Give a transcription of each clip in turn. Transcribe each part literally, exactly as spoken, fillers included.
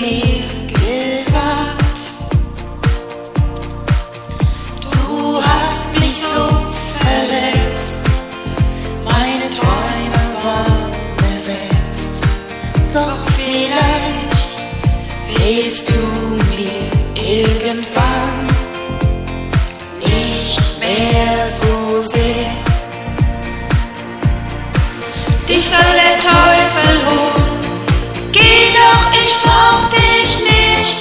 mir gesagt, du hast mich so verletzt, meine Träume waren besetzt, doch vielleicht fehlst du mir irgendwann nicht mehr so sehr. Dich soll der Teufel holen, geh doch, ich brauch dich nicht.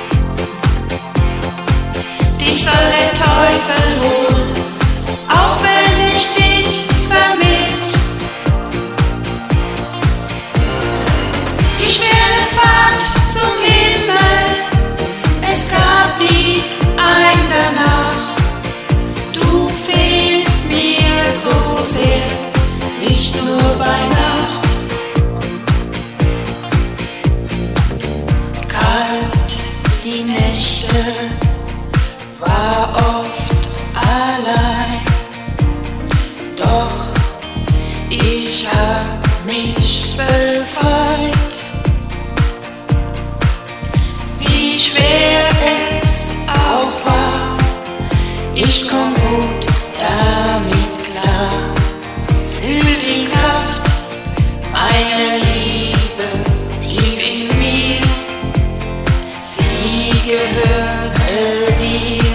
Dich soll der Teufel holen, auch wenn ich dich vermiss. Die schwere Fahrt zum Himmel, es gab nie ein danach. Du fehlst mir so sehr, nicht nur bei Nacht. Kalt die Nächte, war oft allein, doch ich hab mich befreit. Wie schwer es auch war, ich komm gut damit klar. Fühl die Kraft meiner Liebe tief in mir, sie gehörte dir.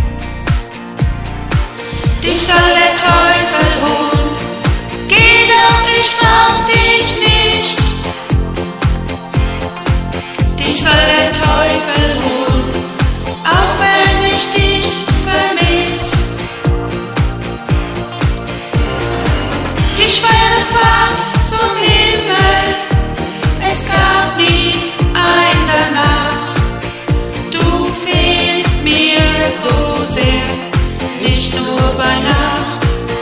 Dich soll der Teufel holen, geh doch, ich brauch dich nicht. Dich soll der Teufel holen, auch wenn ich dich vermiss. Die schwere Fahrt zum Himmel, es gab nie ein danach. Du fehlst mir so sehr, nicht nur bei Nacht.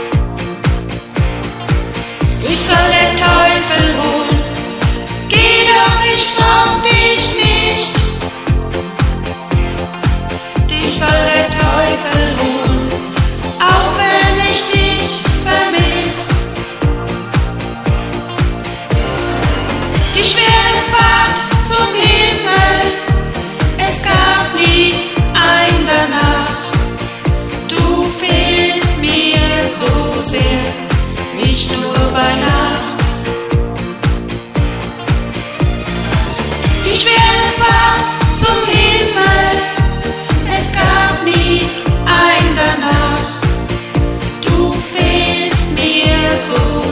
Dich soll der Teufel holen, geh doch, ich brauch dich nicht. Dich soll der Teufel holen, auch wenn ich dich vermiss. Die schwere Fahrt zum Himmel, es gab nie ein danach. Du fehlst mir so sehr, nicht nur bei Nacht. Die schwere Fahrt zum Himmel, es gab nie ein danach. Du fehlst mir so